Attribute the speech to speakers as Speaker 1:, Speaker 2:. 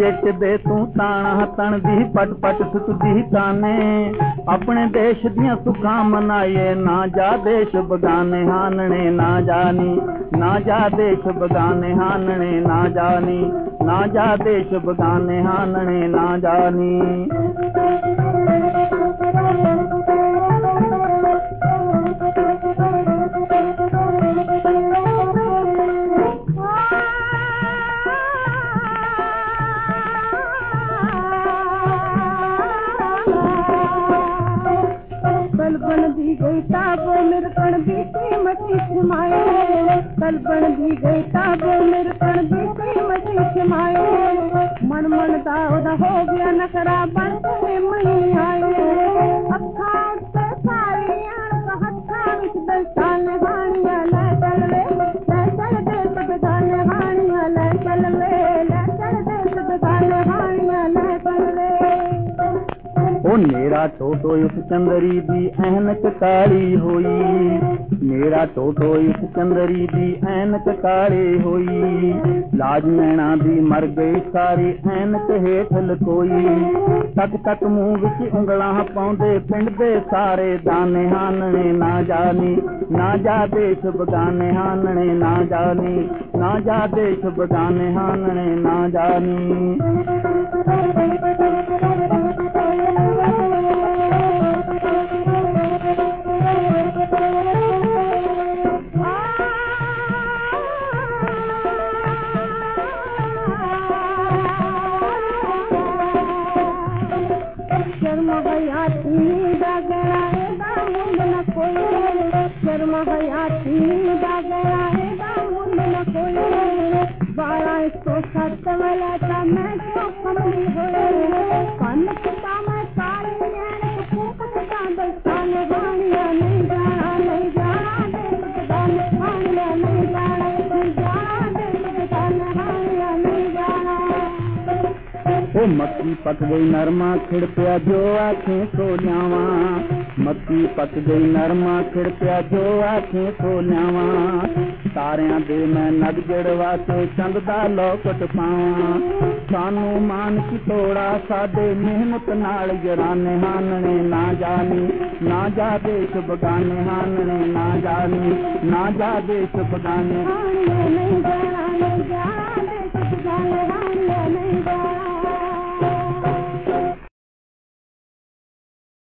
Speaker 1: chit दे तू ताना तन दी पट पट सुटदी ताने अपने देश दियां सुखां मनाइए ना जा देश बगाने हानने ना जानी ना जा देश बगाने हानने ना जानी ना जा देश बगाने हानने ना जानी
Speaker 2: बन भी गई ताबो मेरे कण भी कीमती छमाए कल बन भी गई ताबो मेरे कण भी कीमती छमाए मन मन दाऊदा हो गया नखरा बन के मई आए अखा उत्ते सारी आन का हत्था विच दलसान हानिया ले चल दे बगाने हानिया ले चल दे बगाने हानिया ले चल ले
Speaker 1: ओ मेरा टोटो इस चंदरी दी ऐनक काली होई मेरा टोटो इस चंदरी दी ऐनक काली होई लाज नैना दी मर गई सारी ऐनक हेठ लकोई तक तक मुंह विच उंगलां पाउंदे पिंड दे सारे दाने हानने ना जानी ना जा देश बगाने हानने ना जानी ना जा देश बगाने हानने ना जानी
Speaker 2: शर्म हयाती दागरा मुंड न कोई शर्म हयाती दागरा मुंड न कोई 1207 वाला था मैं तो कमली होए कन पिता मैं काली नैन फूक का दस्तान हानिया नहीं जाना दान हानिया नहीं जाना दान हानिया नहीं जाना
Speaker 1: ओ मक्की पक गई नरमा खिड़ पिया जो आँखें सो ल्यावा मक्की पक गई नरमा खिड़ पिया जो आँखें सो ल्यावा तारियां दे मैं नग जड़वा के चंद दा लौकट पावा सानू मान की थोड़ा साडे मेहनत नाल जराने हानने ना जानी ना जा देश बगाने हानने ना जानी ना जा देश बगाने
Speaker 2: नहीं जाना